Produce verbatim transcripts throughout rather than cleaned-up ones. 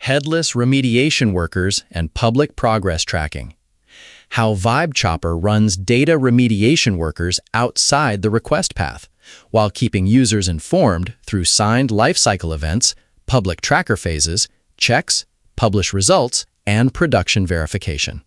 Headless remediation workers and public progress tracking. How VibeChopper runs data remediation workers outside the request path, while keeping users informed through signed lifecycle events, public tracker phases, checks, publish results, and production verification.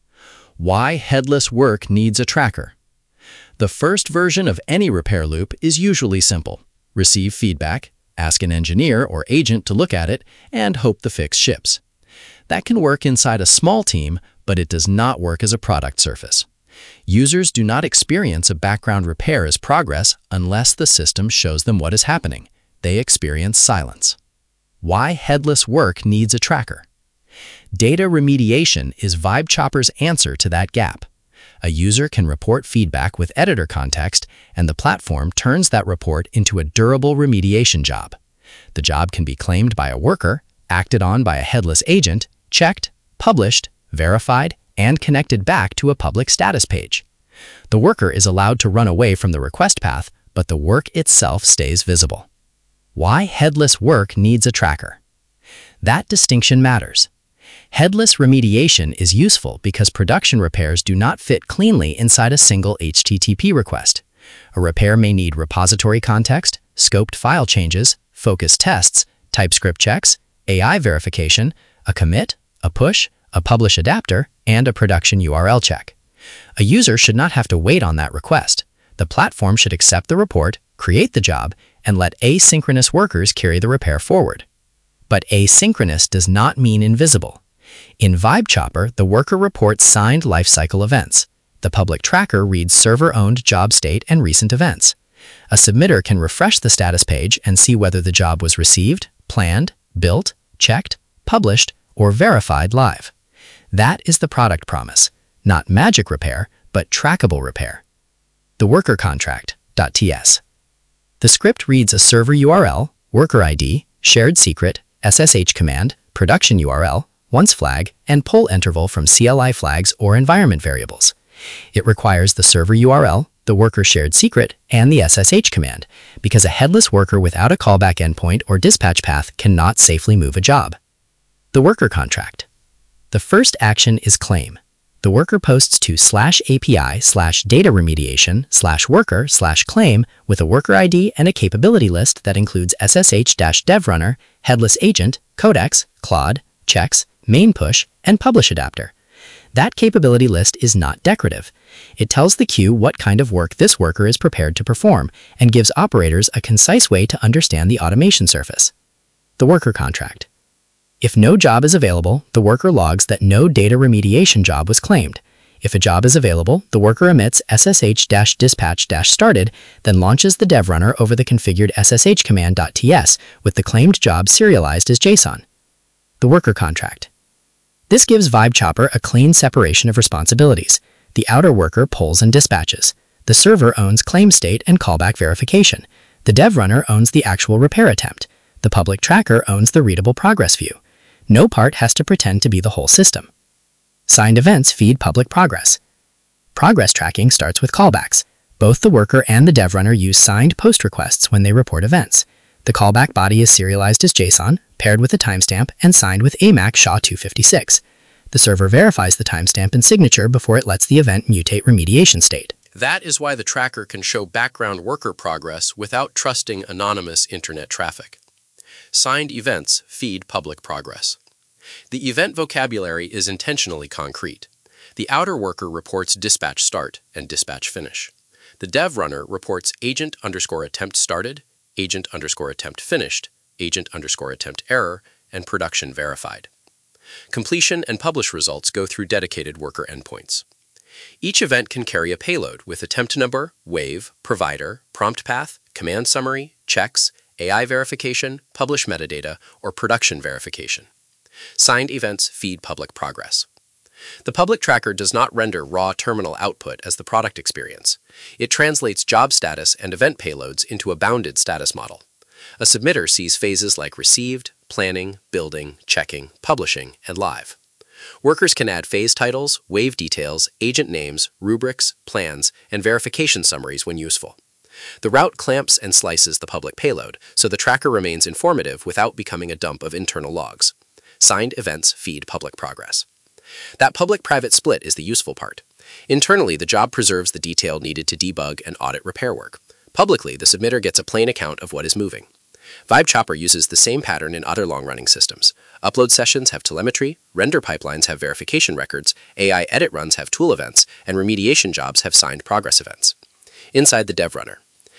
Why headless work needs a tracker. The first version of any repair loop is usually simple. Receive feedback, ask an engineer or agent to look at it, and hope the fix ships. That can work inside a small team, but it does not work as a product surface. Users do not experience a background repair as progress unless the system shows them what is happening. They experience silence. Why headless work needs a tracker. Data remediation is VibeChopper's answer to that gap. A user can report feedback with editor context, and the platform turns that report into a durable remediation job. The job can be claimed by a worker, acted on by a headless agent, checked, published, verified, and connected back to a public status page. The worker is allowed to run away from the request path, but the work itself stays visible. Why headless work needs a tracker. That distinction matters. Headless remediation is useful because production repairs do not fit cleanly inside a single H T T P request. A repair may need repository context, scoped file changes, focus tests, TypeScript checks, A I verification, a commit, a push, a publish adapter, and a production U R L check. A user should not have to wait on that request. The platform should accept the report, create the job, and let asynchronous workers carry the repair forward. But asynchronous does not mean invisible. In VibeChopper, the worker reports signed lifecycle events. The public tracker reads server-owned job state and recent events. A submitter can refresh the status page and see whether the job was received, planned, built, checked, published, or verified live. That is the product promise. Not magic repair, but trackable repair. The worker contract.ts. The script reads a server U R L, worker I D, shared secret, S S H command, production U R L, once flag, and pull interval from C L I flags or environment variables. It requires the server U R L, the worker shared secret, and the S S H command, because a headless worker without a callback endpoint or dispatch path cannot safely move a job. The worker contract. The first action is claim. The worker posts to slash API slash data remediation slash worker slash claim with a worker I D and a capability list that includes S S H-devrunner, headless agent, codex, Claude, checks, main push, and publish adapter. That capability list is not decorative. It tells the queue what kind of work this worker is prepared to perform and gives operators a concise way to understand the automation surface. The worker contract. If no job is available, the worker logs that no data remediation job was claimed. If a job is available, the worker emits S S H-dispatch-started, then launches the devrunner over the configured S S H command.ts with the claimed job serialized as JSON. The worker contract. This gives VibeChopper a clean separation of responsibilities. The outer worker pulls and dispatches. The server owns claim state and callback verification. The devrunner owns the actual repair attempt. The public tracker owns the readable progress view. No part has to pretend to be the whole system. Signed events feed public progress. Progress tracking starts with callbacks. Both the worker and the devrunner use signed post requests when they report events. The callback body is serialized as JSON, paired with a timestamp, and signed with A M A C S H A two fifty-six. The server verifies the timestamp and signature before it lets the event mutate remediation state. That is why the tracker can show background worker progress without trusting anonymous internet traffic. Signed events feed public progress. The event vocabulary is intentionally concrete. The outer worker reports dispatch start and dispatch finish. The dev runner reports agent underscore attempt started, agent underscore attempt finished, agent underscore attempt error, and production verified. Completion and publish results go through dedicated worker endpoints. Each event can carry a payload with attempt number, wave, provider, prompt path, command summary, checks, A I verification, publish metadata, or production verification. Signed events feed public progress. The public tracker does not render raw terminal output as the product experience. It translates job status and event payloads into a bounded status model. A submitter sees phases like received, planning, building, checking, publishing, and live. Workers can add phase titles, wave details, agent names, rubrics, plans, and verification summaries when useful. The route clamps and slices the public payload, so the tracker remains informative without becoming a dump of internal logs. Signed events feed public progress. That public-private split is the useful part. Internally, the job preserves the detail needed to debug and audit repair work. Publicly, the submitter gets a plain account of what is moving. VibeChopper uses the same pattern in other long-running systems. Upload sessions have telemetry, render pipelines have verification records, A I edit runs have tool events, and remediation jobs have signed progress events. Inside the dev runner,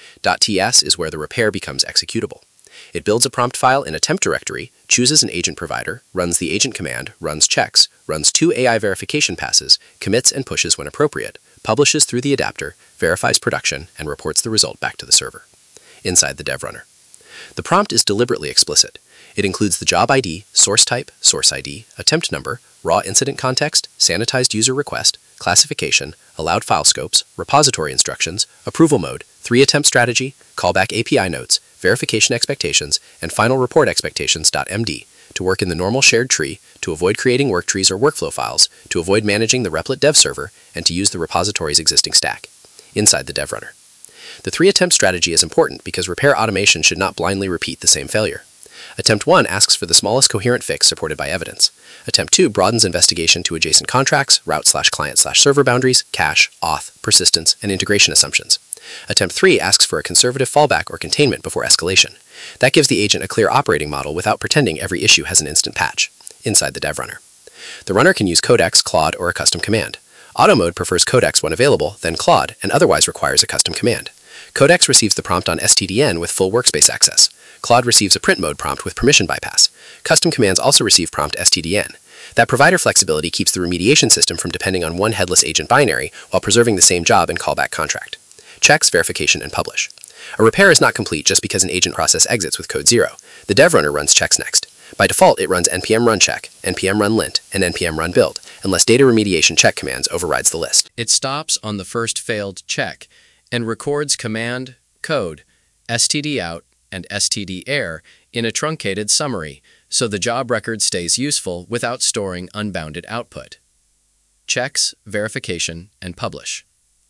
.ts is where the repair becomes executable. It builds a prompt file in a temp directory, chooses an agent provider, runs the agent command, runs checks, runs two A I verification passes, commits and pushes when appropriate, publishes through the adapter, verifies production, and reports the result back to the server. Inside the dev runner, the prompt is deliberately explicit. It includes the job I D, source type, source I D, attempt number, raw incident context, sanitized user request, classification, allowed file scopes, repository instructions, approval mode, three attempt strategy, callback A P I notes, verification expectations, and final report expectations.md to work in the normal shared tree, to avoid creating work trees or workflow files, to avoid managing the Replit dev server, and to use the repository's existing stack. Inside the dev runner, the three attempt strategy is important because repair automation should not blindly repeat the same failure. Attempt one asks for the smallest coherent fix supported by evidence. Attempt two broadens investigation to adjacent contracts, route slash client slash server boundaries, cache, auth, persistence, and integration assumptions. Attempt three asks for a conservative fallback or containment before escalation. That gives the agent a clear operating model without pretending every issue has an instant patch. Inside the dev runner, the runner can use Codex, Claude, or a custom command. Auto mode prefers Codex when available, then Claude, and otherwise requires a custom command. Codex receives the prompt on S T D N with full workspace access. Claude receives a print mode prompt with permission bypass. Custom commands also receive prompt S T D N. That provider flexibility keeps the remediation system from depending on one headless agent binary while preserving the same job and callback contract. Checks, verification, and publish. A repair is not complete just because an agent process exits with code zero. The dev runner runs checks next. By default, it runs npm run check, npm run lint, and npm run build, unless data remediation check commands overrides the list. It stops on the first failed check and records command, code, stdout, and stderr in a truncated summary, so the job record stays useful without storing unbounded output. Checks, verification, and publish.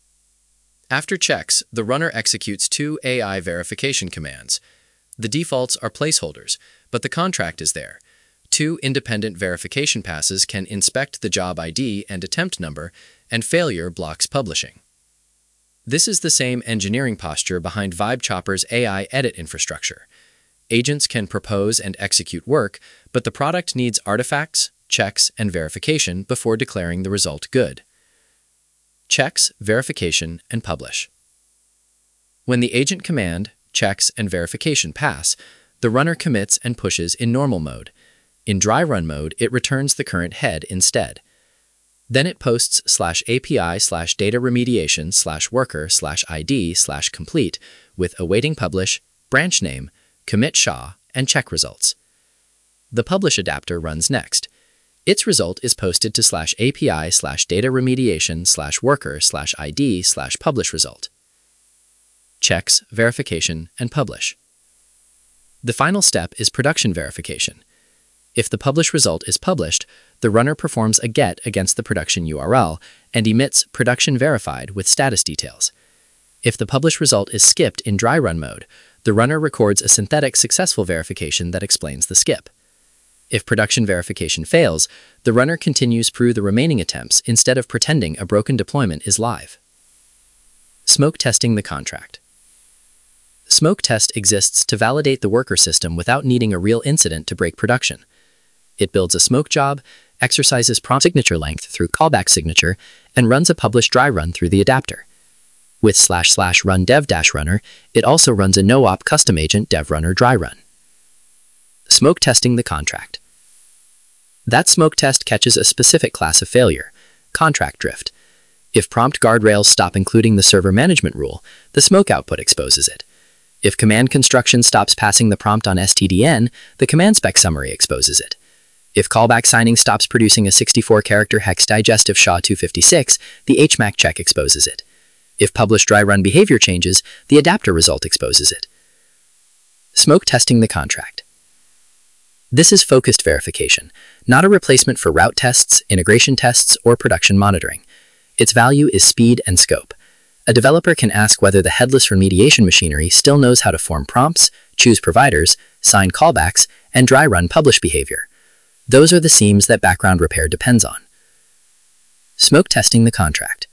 After checks, the runner executes two A I verification commands. The defaults are placeholders, but the contract is there. Two independent verification passes can inspect the job I D and attempt number, and failure blocks publishing. This is the same engineering posture behind VibeChopper's A I edit infrastructure. Agents can propose and execute work, but the product needs artifacts, checks, and verification before declaring the result good. Checks, verification, and publish. When the agent command, checks, and verification pass, the runner commits and pushes in normal mode. In dry run mode, it returns the current head instead. Then it posts slash API slash data remediation slash worker slash ID slash complete with awaiting publish, branch name, commit S H A, and check results. The publish adapter runs next. Its result is posted to slash API slash data remediation slash worker slash ID slash publish result. Checks, verification, and publish. The final step is production verification. If the publish result is published, the runner performs a get against the production U R L and emits production verified with status details. If the publish result is skipped in dry run mode, the runner records a synthetic successful verification that explains the skip. If production verification fails, the runner continues through the remaining attempts instead of pretending a broken deployment is live. Smoke testing the contract. Smoke test exists to validate the worker system without needing a real incident to break production. It builds a smoke job, exercises prompt signature length through callback signature, and runs a publish dry run through the adapter. With slash slash run dev dash runner, it also runs a no-op custom agent dev runner dry run. Smoke testing the contract. That smoke test catches a specific class of failure, contract drift. If prompt guardrails stop including the server management rule, the smoke output exposes it. If command construction stops passing the prompt on S T D N, the command spec summary exposes it. If callback signing stops producing a sixty-four character hex digestive S H A two fifty-six, the H MAC check exposes it. If publish dry run behavior changes, the adapter result exposes it. Smoke testing the contract. This is focused verification, not a replacement for route tests, integration tests, or production monitoring. Its value is speed and scope. A developer can ask whether the headless remediation machinery still knows how to form prompts, choose providers, sign callbacks, and dry run publish behavior. Those are the seams that background repair depends on. Smoke testing the contract.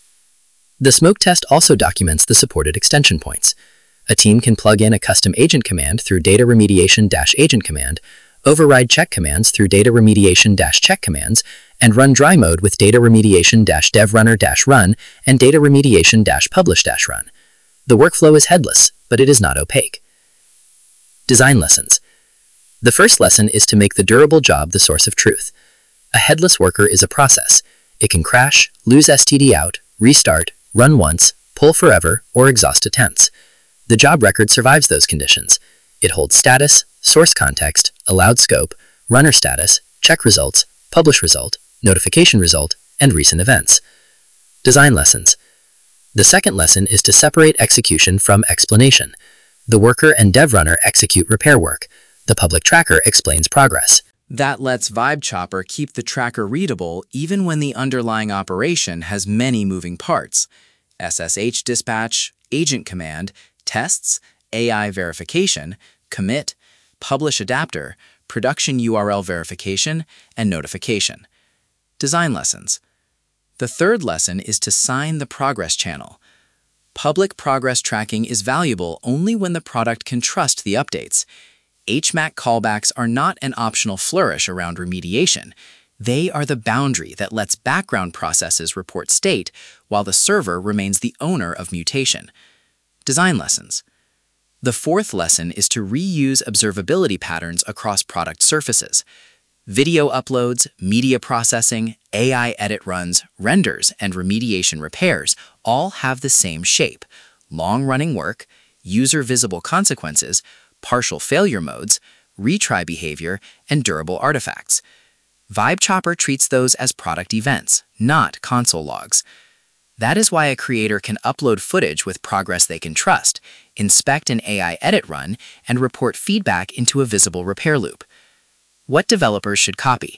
The smoke test also documents the supported extension points. A team can plug in a custom agent command through data remediation-agent command, override check commands through data remediation-check commands, and run dry mode with data remediation-devrunner-run and data remediation-publish-run. The workflow is headless, but it is not opaque. Design lessons. The first lesson is to make the durable job the source of truth. A headless worker is a process. It can crash, lose S T D out, restart, run once, pull forever, or exhaust attempts. The job record survives those conditions. It holds status, source context, allowed scope, runner status, check results, publish result, notification result, and recent events. Design lessons. The second lesson is to separate execution from explanation. The worker and dev runner execute repair work. The public tracker explains progress. That lets VibeChopper keep the tracker readable even when the underlying operation has many moving parts. S S H dispatch, agent command, tests, A I verification, commit, publish adapter, production U R L verification, and notification. Design lessons. The third lesson is to sign the progress channel. Public progress tracking is valuable only when the product can trust the updates. H M A C callbacks are not an optional flourish around remediation. They are the boundary that lets background processes report state while the server remains the owner of mutation. Design lessons. The fourth lesson is to reuse observability patterns across product surfaces. Video uploads, media processing, A I edit runs, renders, and remediation repairs all have the same shape: long-running work, user-visible consequences, partial failure modes, retry behavior, and durable artifacts. VibeChopper treats those as product events, not console logs. That is why a creator can upload footage with progress they can trust, inspect an A I edit run, and report feedback into a visible repair loop. What developers should copy?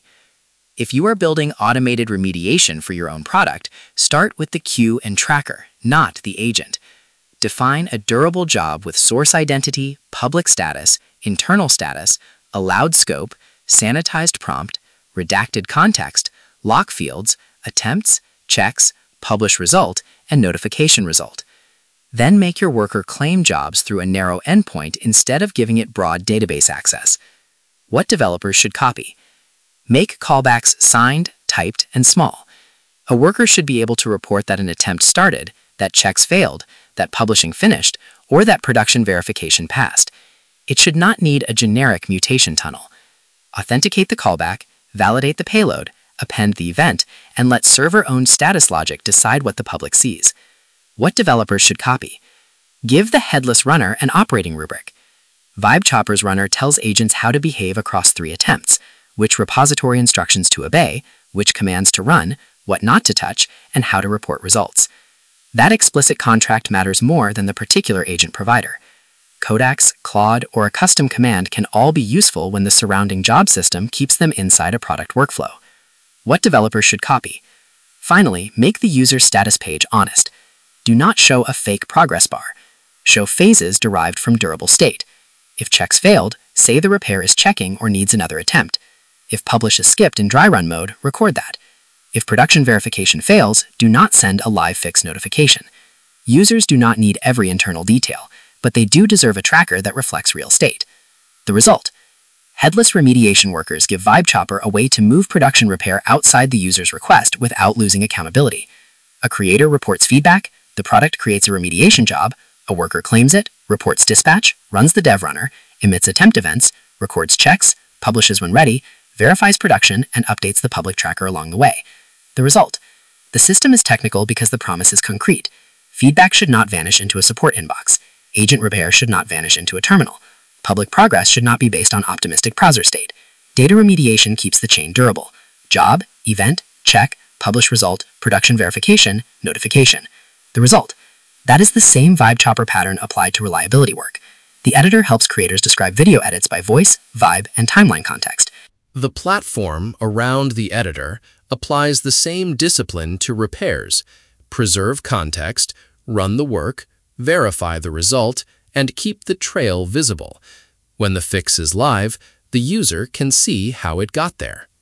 If you are building automated remediation for your own product, start with the queue and tracker, not the agent. Define a durable job with source identity, public status, internal status, allowed scope, sanitized prompt, redacted context, lock fields, attempts, checks, publish result, and notification result. Then make your worker claim jobs through a narrow endpoint instead of giving it broad database access. What developers should copy? Make callbacks signed, typed, and small. A worker should be able to report that an attempt started, that checks failed, that publishing finished, or that production verification passed. It should not need a generic mutation tunnel. Authenticate the callback, validate the payload, append the event, and let server-owned status logic decide what the public sees. What developers should copy? Give the headless runner an operating rubric. VibeChopper's runner tells agents how to behave across three attempts: which repository instructions to obey, which commands to run, what not to touch, and how to report results. That explicit contract matters more than the particular agent provider. Codex, Claude, or a custom command can all be useful when the surrounding job system keeps them inside a product workflow. What developers should copy? Finally, make the user status page honest. Do not show a fake progress bar. Show phases derived from durable state. If checks failed, say the repair is checking or needs another attempt. If publish is skipped in dry run mode, record that. If production verification fails, do not send a live fix notification. Users do not need every internal detail, but they do deserve a tracker that reflects real state. The result: headless remediation workers give VibeChopper a way to move production repair outside the user's request without losing accountability. A creator reports feedback, the product creates a remediation job, a worker claims it, reports dispatch, runs the dev runner, emits attempt events, records checks, publishes when ready, verifies production, and updates the public tracker along the way. The result: the system is technical because the promise is concrete. Feedback should not vanish into a support inbox. Agent repair should not vanish into a terminal. Public progress should not be based on optimistic browser state. Data remediation keeps the chain durable. Job, event, check, publish result, production verification, notification. The result: that is the same VibeChopper pattern applied to reliability work. The editor helps creators describe video edits by voice, vibe, and timeline context. The platform around the editor applies the same discipline to repairs: preserve context, run the work, verify the result, and keep the trail visible. When the fix is live, The user can see how it got there.